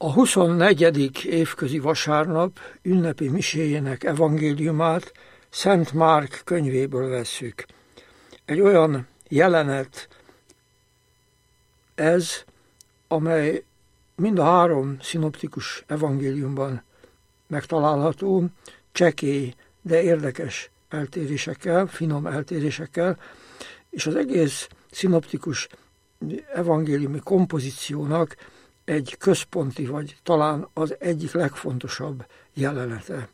A 24. évközi vasárnap ünnepi miséjének evangéliumát Szent Márk könyvéből vesszük. Egy olyan jelenet ez, amely mind a 3 szinoptikus evangéliumban megtalálható, csekély, de érdekes eltérésekkel, finom eltérésekkel, és az egész szinoptikus evangéliumi kompozíciónak egy központi, vagy talán az egyik legfontosabb jelenete.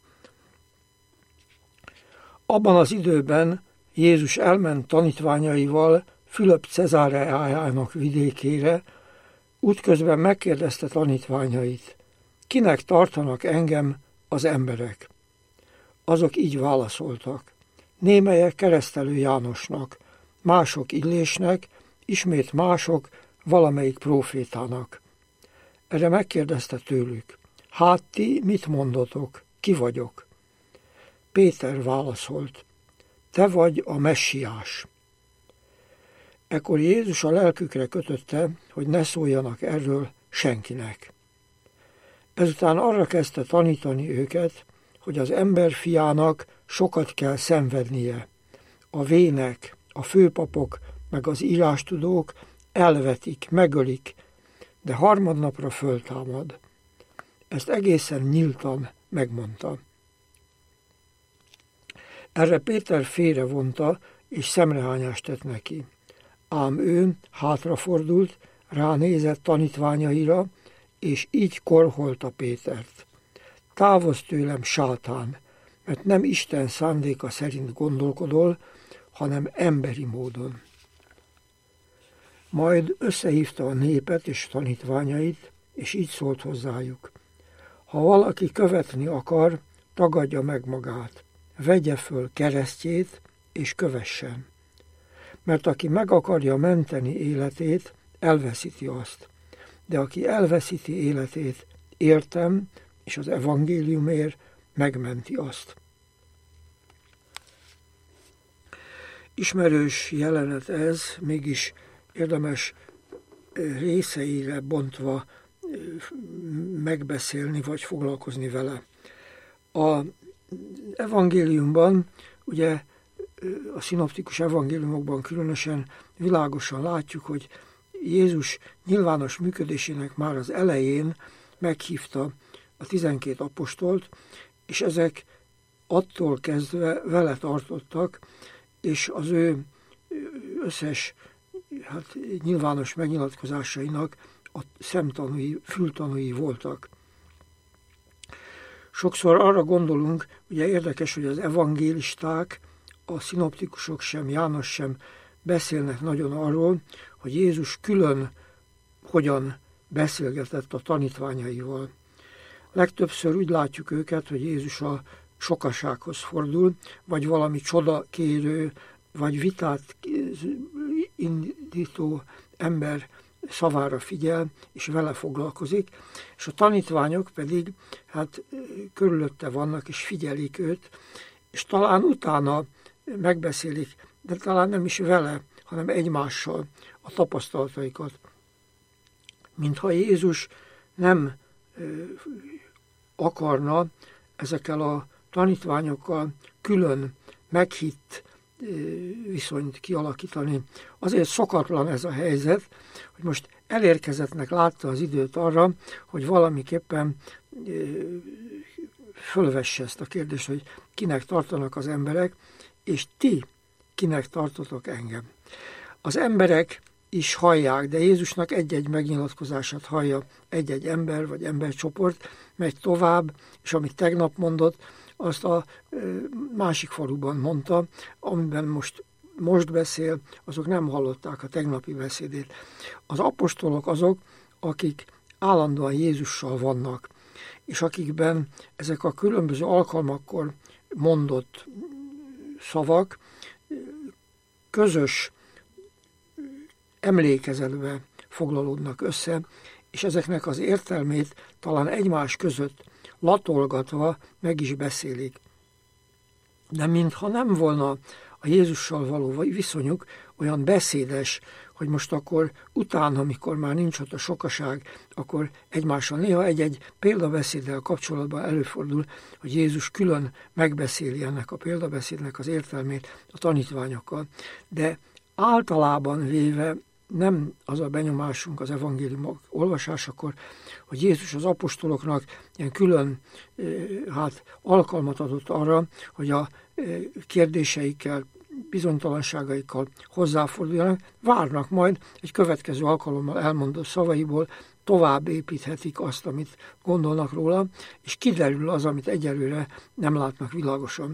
Abban az időben Jézus elment tanítványaival Fülöp Cezáreájának vidékére, útközben megkérdezte tanítványait, kinek tartanak engem az emberek? Azok így válaszoltak, némelyek Keresztelő Jánosnak, mások Illésnek, ismét mások valamelyik prófétának. Erre megkérdezte tőlük, hát ti mit mondotok, ki vagyok? Péter válaszolt, te vagy a Messiás. Ekkor Jézus a lelkükre kötötte, hogy ne szóljanak erről senkinek. Ezután arra kezdte tanítani őket, hogy az emberfiának sokat kell szenvednie. A vének, a főpapok, meg az írástudók elvetik, megölik, de harmadnapra föltámad. Ezt egészen nyíltan megmondta. Erre Péter félrevonta, és szemrehányást tett neki. Ám ő hátrafordult, ránézett tanítványaira, és így korholta Pétert. Távozz tőlem, sátán, mert nem Isten szándéka szerint gondolkodol, hanem emberi módon. Majd összehívta a népet és tanítványait, és így szólt hozzájuk. Ha valaki követni akar, tagadja meg magát, vegye föl keresztjét, és kövessen. Mert aki meg akarja menteni életét, elveszíti azt. De aki elveszíti életét, értem, és az evangéliumért megmenti azt. Ismerős jelenet ez, mégis érdemes részeire bontva megbeszélni, vagy foglalkozni vele. Az evangéliumban, ugye a szinoptikus evangéliumokban különösen világosan látjuk, hogy Jézus nyilvános működésének már az elején meghívta a 12 apostolt, és ezek attól kezdve vele tartottak, és az ő összes nyilvános megnyilatkozásainak a szemtanúi, fültanúi voltak. Sokszor arra gondolunk, ugye érdekes, hogy az evangélisták, a szinoptikusok sem, János sem beszélnek nagyon arról, hogy Jézus külön hogyan beszélgetett a tanítványaival. Legtöbbször úgy látjuk őket, hogy Jézus a sokasághoz fordul, vagy valami csodakérő, vagy vitát indító ember szavára figyel, és vele foglalkozik, és a tanítványok pedig körülötte vannak, és figyelik őt, és talán utána megbeszélik, de talán nem is vele, hanem egymással a tapasztalataikat. Mintha Jézus nem akarna ezekkel a tanítványokkal külön meghitt viszonyt kialakítani. Azért szokatlan ez a helyzet, hogy most elérkezettnek látta az időt arra, hogy valamiképpen fölvesse ezt a kérdést, hogy kinek tartanak az emberek, és ti kinek tartotok engem. Az emberek is hallják, de Jézusnak egy-egy megnyilatkozását hallja egy-egy ember vagy embercsoport, megy tovább, és amit tegnap mondott, azt a másik faluban mondta, amiben most beszél, azok nem hallották a tegnapi beszédét. Az apostolok azok, akik állandóan Jézussal vannak, és akikben ezek a különböző alkalmakkor mondott szavak közös emlékezetbe foglalódnak össze, és ezeknek az értelmét talán egymás között latolgatva meg is beszélik. De mintha nem volna a Jézussal való viszonyuk, olyan beszédes, hogy most akkor utána, amikor már nincs ott a sokaság, akkor egymással néha egy-egy példabeszéddel kapcsolatban előfordul, hogy Jézus külön megbeszéli ennek a példabeszédnek az értelmét a tanítványokkal. De általában véve nem az a benyomásunk az evangéliumok olvasásakor, hogy Jézus az apostoloknak ilyen külön alkalmat adott arra, hogy a kérdéseikkel, bizonytalanságaikkal hozzáforduljanak, várnak majd egy következő alkalommal elmondott szavaiból, tovább építhetik azt, amit gondolnak róla, és kiderül az, amit egyelőre nem látnak világosan.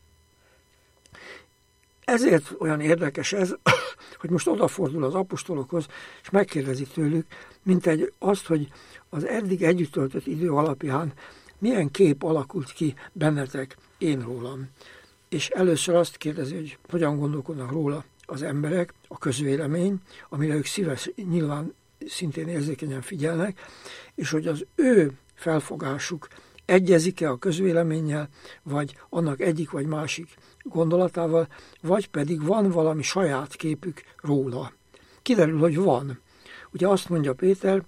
Ezért olyan érdekes ez, hogy most odafordul az apostolokhoz, és megkérdezi tőlük, mint azt, hogy az eddig együtt töltött idő alapján milyen kép alakult ki bennetek én rólam. És először azt kérdezi, hogy hogyan gondolkodnak róla az emberek, a közvélemény, amire ők nyilván szintén érzékenyen figyelnek, és hogy az ő felfogásuk egyezik-e a közvéleménnyel, vagy annak egyik vagy másik gondolatával, vagy pedig van valami saját képük róla. Kiderül, hogy van. Ugye azt mondja Péter,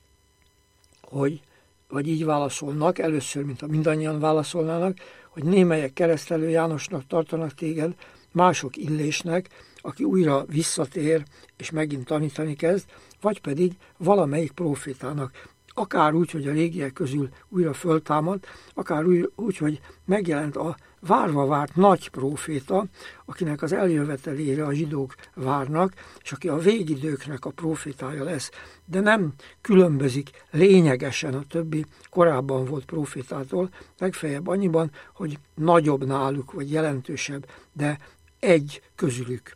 hogy, vagy így válaszolnak, először, mint ha mindannyian válaszolnának, hogy némelyek keresztelő Jánosnak tartanak téged, mások Illésnek, aki újra visszatér, és megint tanítani kezd, vagy pedig valamelyik prófétának. Akár úgy, hogy a régiek közül újra föltámad, akár úgy, hogy megjelent a várva várt nagy próféta, akinek az eljövetelére a zsidók várnak, és aki a végidőknek a prófétája lesz, de nem különbözik lényegesen a többi korábban volt prófétától, legfeljebb annyiban, hogy nagyobb náluk, vagy jelentősebb, de egy közülük.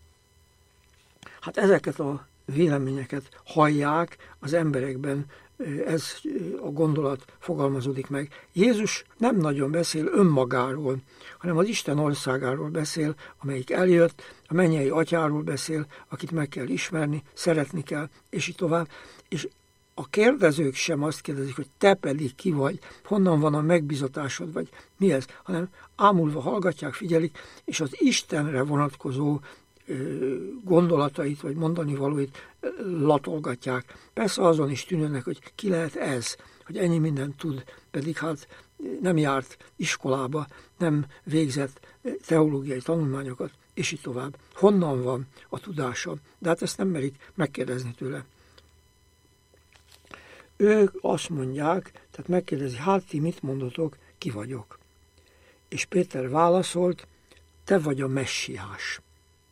Hát ezeket a véleményeket hallják az emberekben, ez a gondolat fogalmazódik meg. Jézus nem nagyon beszél önmagáról, hanem az Isten országáról beszél, amelyik eljött, a mennyei atyáról beszél, akit meg kell ismerni, szeretni kell, és így tovább. És a kérdezők sem azt kérdezik, hogy te pedig ki vagy, honnan van a megbizatásod, vagy mi ez, hanem ámulva hallgatják, figyelik, és az Istenre vonatkozó gondolatait, vagy mondani valóit latolgatják. Persze azon is tűnőnek, hogy ki lehet ez, hogy ennyi mindent tud, pedig hát nem járt iskolába, nem végzett teológiai tanulmányokat, és így tovább. Honnan van a tudása? De hát ezt nem merik megkérdezni tőle. Ők azt mondják, tehát megkérdezi, hát ti mit mondotok, ki vagyok? És Péter válaszolt, te vagy a messiás.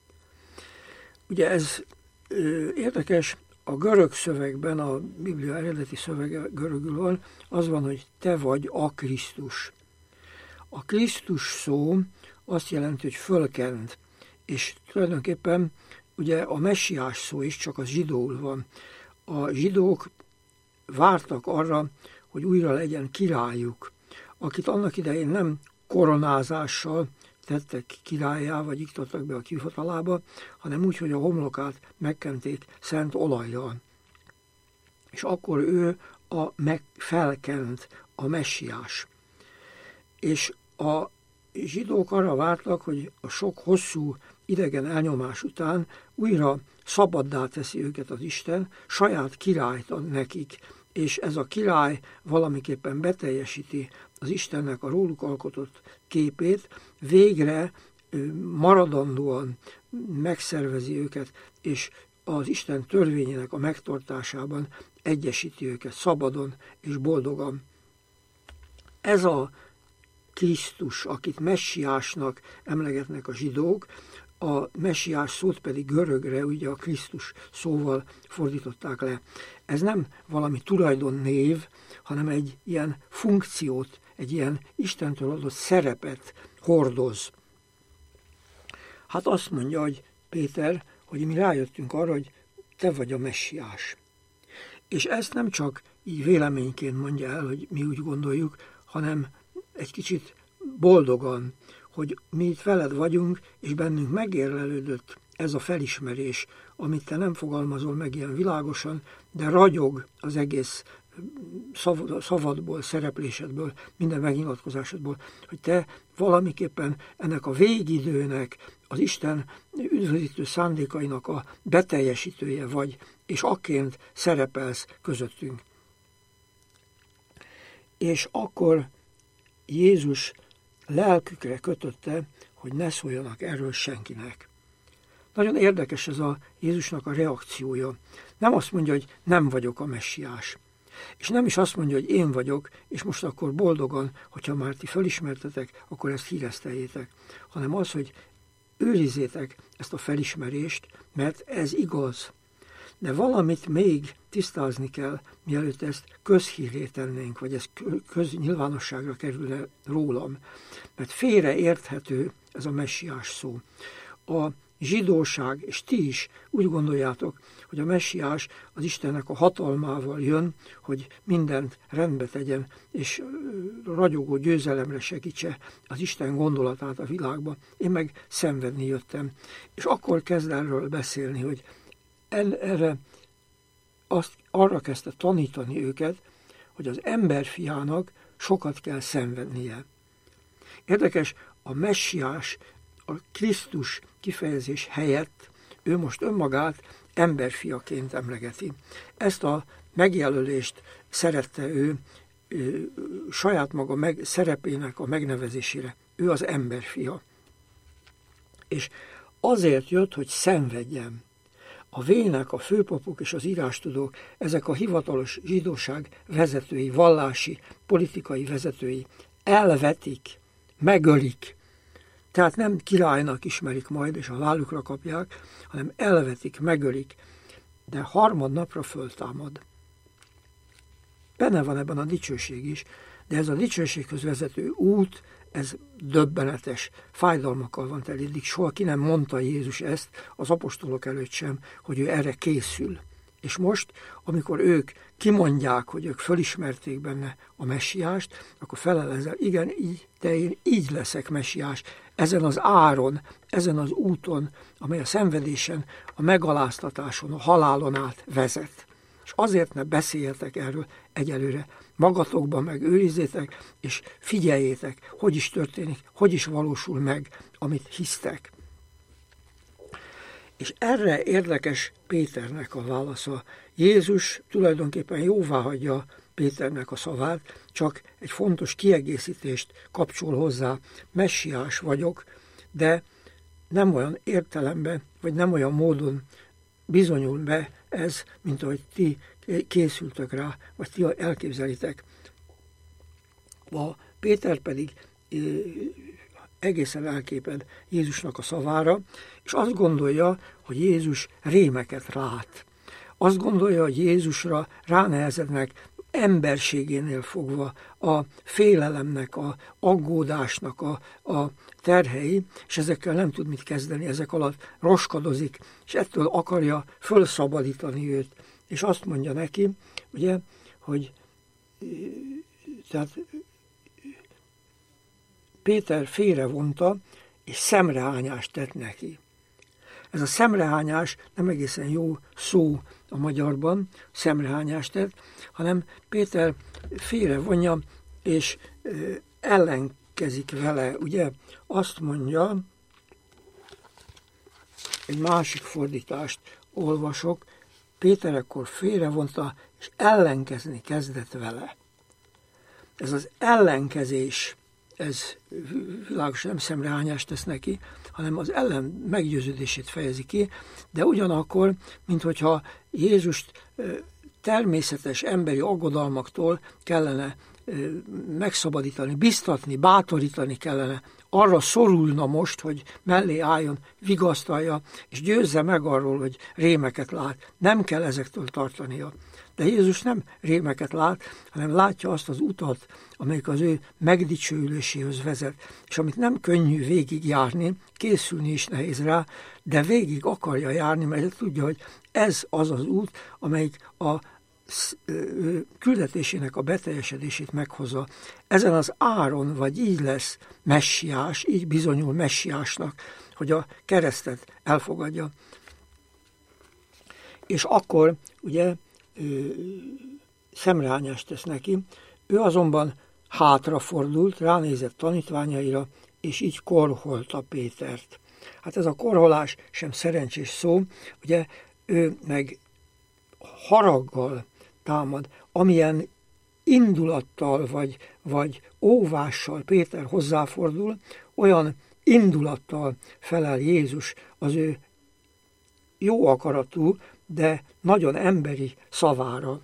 Ugye ez érdekes, a görög szövegben, a Biblia eredeti szövege görögül van, az van, hogy te vagy a Krisztus. A Krisztus szó azt jelenti, hogy fölkent, és tulajdonképpen ugye a messiás szó is csak az zsidóul van. A zsidók vártak arra, hogy újra legyen királyuk, akit annak idején nem koronázással tettek királlyá, vagy iktattak be a kihatalába, hanem úgy, hogy a homlokát megkenték szent olajjal. És akkor ő felkent, a messiás. És a zsidók arra vártak, hogy a sok hosszú idegen elnyomás után újra szabaddá teszi őket az Isten, saját királyt ad nekik, és ez a király valamiképpen beteljesíti az Istennek a róluk alkotott képét, végre maradandóan megszervezi őket, és az Isten törvényének a megtartásában egyesíti őket szabadon és boldogan. Ez a Krisztus, akit messiásnak emlegetnek a zsidók, a messiás szót pedig görögre, ugye a Krisztus szóval fordították le. Ez nem valami tulajdonnév, hanem egy ilyen funkciót, egy ilyen Istentől adott szerepet hordoz. Hát azt mondja, hogy Péter, hogy mi rájöttünk arra, hogy te vagy a messiás. És ezt nem csak így véleményként mondja el, hogy mi úgy gondoljuk, hanem egy kicsit boldogan, hogy mi itt veled vagyunk, és bennünk megérlelődött ez a felismerés, amit te nem fogalmazol meg ilyen világosan, de ragyog az egész szavadból, szereplésedből, minden megnyilatkozásodból, hogy te valamiképpen ennek a végidőnek, az Isten üdvözítő szándékainak a beteljesítője vagy, és akként szerepelsz közöttünk. És akkor Jézus lelkükre kötötte, hogy ne szóljanak erről senkinek. Nagyon érdekes ez a Jézusnak a reakciója. Nem azt mondja, hogy nem vagyok a messiás. És nem is azt mondja, hogy én vagyok, és most akkor boldogan, hogyha már ti felismertetek, akkor ezt híreszteljétek. Hanem az, hogy őrizzétek ezt a felismerést, mert ez igaz. De valamit még tisztázni kell, mielőtt ezt közhírré tennénk, vagy ez köznyilvánosságra kerülne rólam. Mert félreérthető ez a messiás szó. A zsidóság, és ti is úgy gondoljátok, hogy a messiás az Istennek a hatalmával jön, hogy mindent rendbe tegyen, és ragyogó győzelemre segítse az Isten gondolatát a világban. Én meg szenvedni jöttem. És akkor kezd erről beszélni, hogy arra kezdte tanítani őket, hogy az emberfiának sokat kell szenvednie. Érdekes, a messiás, a Krisztus kifejezés helyett ő most önmagát emberfiaként emlegeti. Ezt a megjelölést szerette ő saját maga szerepének a megnevezésére. Ő az emberfia. És azért jött, hogy szenvedjen. A vének, a főpapok és az írástudók, ezek a hivatalos zsidóság vezetői, vallási, politikai vezetői elvetik, megölik. Tehát nem királynak ismerik majd, és a vállukra kapják, hanem elvetik, megölik, de harmadnapra föltámad. Benne van ebben a dicsőség is, de ez a dicsőséghez vezető út, ez döbbenetes, fájdalmakkal van teli, eddig soha ki nem mondta Jézus ezt az apostolok előtt sem, hogy ő erre készül. És most, amikor ők kimondják, hogy ők fölismerték benne a messiást, akkor felel ezzel, igen, de én így leszek messiás, ezen az áron, ezen az úton, amely a szenvedésen, a megaláztatáson, a halálon át vezet. És azért ne beszéljetek erről egyelőre, magatokban meg őrizzétek, és figyeljétek, hogy is történik, hogy is valósul meg, amit hisztek. És erre érdekes Péternek a válasza. Jézus tulajdonképpen jóváhagyja Péternek a szavát, csak egy fontos kiegészítést kapcsol hozzá. Messiás vagyok, de nem olyan értelemben, vagy nem olyan módon bizonyul be ez, mint ahogy ti készültök rá, vagy ti elképzelitek. A Péter pedig egészen elképed Jézusnak a szavára, és azt gondolja, hogy Jézus rémeket lát. Azt gondolja, hogy Jézusra ránehezednek emberségénél fogva a félelemnek, a aggódásnak a terhei, és ezekkel nem tud mit kezdeni, ezek alatt roskadozik, és ettől akarja fölszabadítani őt. És azt mondja neki, ugye, hogy tehát Péter félrevonta, és szemrehányást tett neki. Ez a szemrehányás nem egészen jó szó a magyarban, szemrehányást tett, hanem Péter félrevonja, és ellenkezik vele. Ugye azt mondja, egy másik fordítást olvasok, Péter akkor félrevonta, és ellenkezni kezdett vele. Ez az ellenkezés, ez világosan nem szemrehányást tesz neki, hanem az ellen meggyőződését fejezi ki, de ugyanakkor, minthogyha Jézust természetes emberi aggodalmaktól kellene megszabadítani, biztatni, bátorítani kellene, arra szorulna most, hogy mellé álljon, vigasztalja, és győzze meg arról, hogy rémeket lát. Nem kell ezektől tartania. De Jézus nem rémeket lát, hanem látja azt az utat, amelyik az ő megdicsőüléséhez vezet, és amit nem könnyű végigjárni, készülni is nehéz rá, de végig akarja járni, mert tudja, hogy ez az az út, amelyik a küldetésének a beteljesedését meghozza. Ezen az áron, vagy így lesz messiás, így bizonyul messiásnak, hogy a keresztet elfogadja. És akkor ugye szemrehányást tesz neki, ő azonban hátrafordult, ránézett tanítványaira, és így korholta Pétert. Hát ez a korholás sem szerencsés szó, ugye ő meg haraggal támad, amilyen indulattal vagy óvással Péter hozzáfordul, olyan indulattal felel Jézus az ő jó akaratú, de nagyon emberi szavára.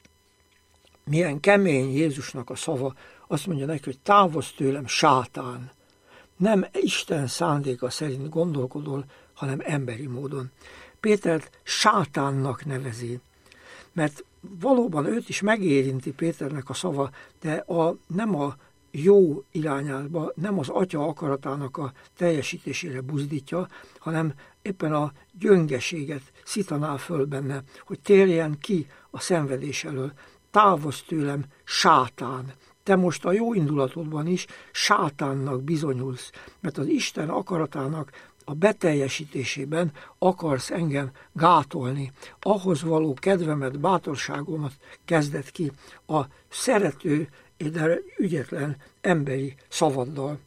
Milyen kemény Jézusnak a szava, azt mondja neki, hogy távozz tőlem, sátán. Nem Isten szándéka szerint gondolkodol, hanem emberi módon. Pétert sátánnak nevezi, mert valóban őt is megérinti Péternek a szava, de nem a jó irányába, nem az atya akaratának a teljesítésére buzdítja, hanem éppen a gyöngeséget szitaná föl benne, hogy térjen ki a szenvedés elől. Távozz tőlem, sátán! Te most a jó indulatodban is sátánnak bizonyulsz, mert az Isten akaratának a beteljesítésében akarsz engem gátolni. Ahhoz való kedvemet, bátorságomat kezdett ki a szerető, de ügyetlen emberi szavaddal.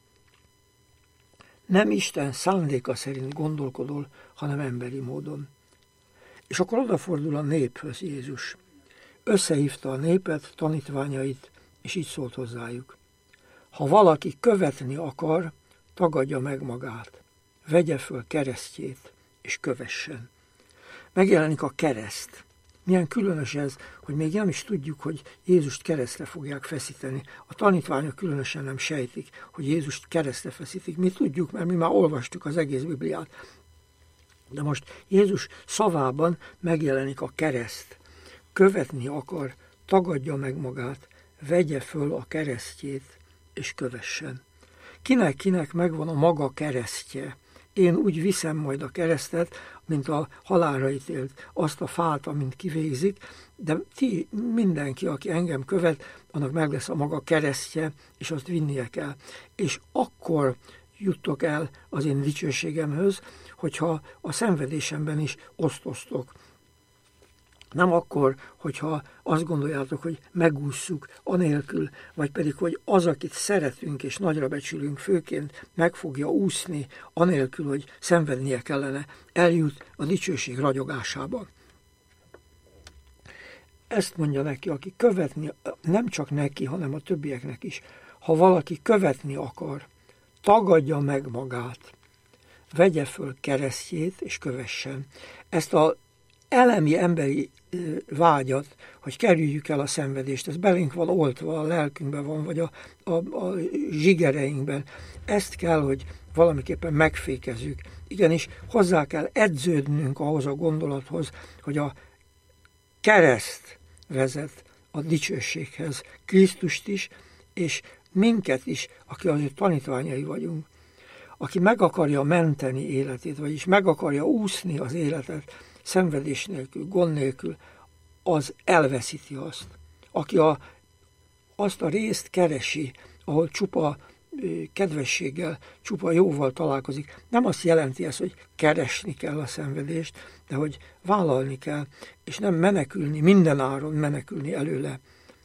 Nem Isten szándéka szerint gondolkodol, hanem emberi módon. És akkor odafordul a néphöz Jézus. Összehívta a népet, tanítványait, és így szólt hozzájuk. Ha valaki követni akar, tagadja meg magát, vegye föl keresztjét, és kövessen. Megjelenik a kereszt. Milyen különös ez, hogy még nem is tudjuk, hogy Jézust keresztre fogják feszíteni. A tanítványok különösen nem sejtik, hogy Jézust keresztre feszítik. Mi tudjuk, mert mi már olvastuk az egész Bibliát. De most Jézus szavában megjelenik a kereszt. Követni akar, tagadja meg magát, vegye föl a keresztjét, és kövessen. Kinek megvan a maga keresztje. Én úgy viszem majd a keresztet, mint a halálra ítélt, azt a fát, amint kivégzik, de mindenki, aki engem követ, annak meg lesz a maga keresztje, és azt vinnie kell. És akkor juttok el az én dicsőségemhöz, hogyha a szenvedésemben is osztoztok. Nem akkor, hogyha azt gondoljátok, hogy megússzuk anélkül, vagy pedig, hogy az, akit szeretünk és nagyra becsülünk főként, meg fogja úszni anélkül, hogy szenvednie kellene, eljut a dicsőség ragyogásába. Ezt mondja neki, aki követni, nem csak neki, hanem a többieknek is. Ha valaki követni akar, tagadja meg magát, vegye föl keresztjét és kövessen. Ezt a elemi emberi vágyat, hogy kerüljük el a szenvedést, ez belénk van oltva, a lelkünkben van, vagy a zsigereinkben. Ezt kell, hogy valamiképpen megfékezzük. Igenis, hozzá kell edződnünk ahhoz a gondolathoz, hogy a kereszt vezet a dicsőséghez, Krisztust is, és minket is, aki az ő tanítványai vagyunk. Aki meg akarja menteni életét, vagyis meg akarja úszni az életet, szenvedés nélkül, gond nélkül, az elveszíti azt. Aki azt a részt keresi, ahol csupa kedvességgel, csupa jóval találkozik, nem azt jelenti ez, hogy keresni kell a szenvedést, de hogy vállalni kell, és nem menekülni, mindenáron menekülni előle.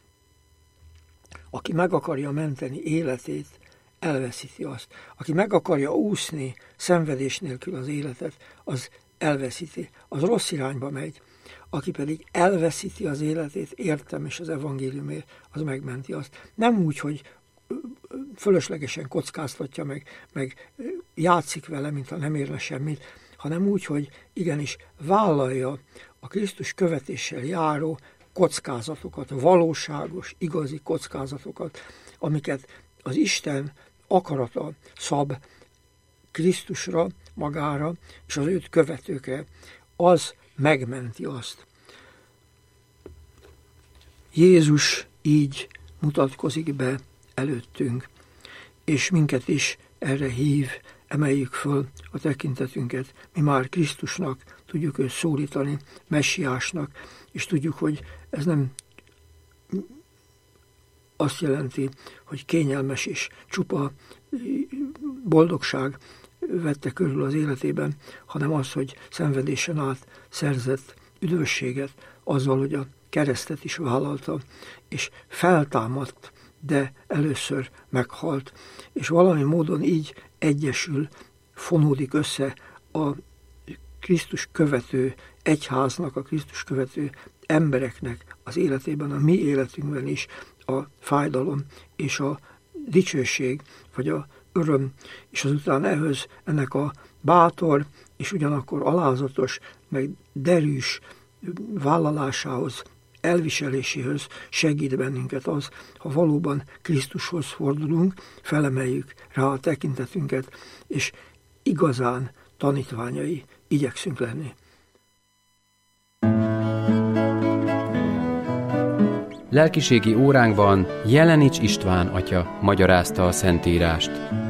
Aki meg akarja menteni életét, elveszíti azt. Aki meg akarja úszni szenvedés nélkül az életet, az elveszíti, az rossz irányba megy. Aki pedig elveszíti az életét, értem és az evangéliumért, az megmenti azt. Nem úgy, hogy fölöslegesen kockáztatja meg játszik vele, mintha nem érne semmit, hanem úgy, hogy igenis vállalja a Krisztus követéssel járó kockázatokat, valóságos, igazi kockázatokat, amiket az Isten akarata szab Krisztusra, magára, és az őt követőkre, az megmenti azt. Jézus így mutatkozik be előttünk, és minket is erre hív, emeljük föl a tekintetünket. Mi már Krisztusnak tudjuk őt szólítani, messiásnak, és tudjuk, hogy ez nem azt jelenti, hogy kényelmes és csupa boldogság vette körül az életében, hanem az, hogy szenvedésen át szerzett üdvösséget azzal, hogy a keresztet is vállalta, és feltámadt, de először meghalt, és valami módon így egyesül, fonódik össze a Krisztus követő egyháznak, a Krisztus követő embereknek az életében, a mi életünkben is a fájdalom és a dicsőség, vagy a öröm, és azután ehhez ennek a bátor és ugyanakkor alázatos, meg derűs vállalásához, elviseléséhez segít bennünket az, ha valóban Krisztushoz fordulunk, felemeljük rá a tekintetünket, és igazán tanítványai igyekszünk lenni. Lelkiségi óránkban Jelenics István atya magyarázta a Szentírást.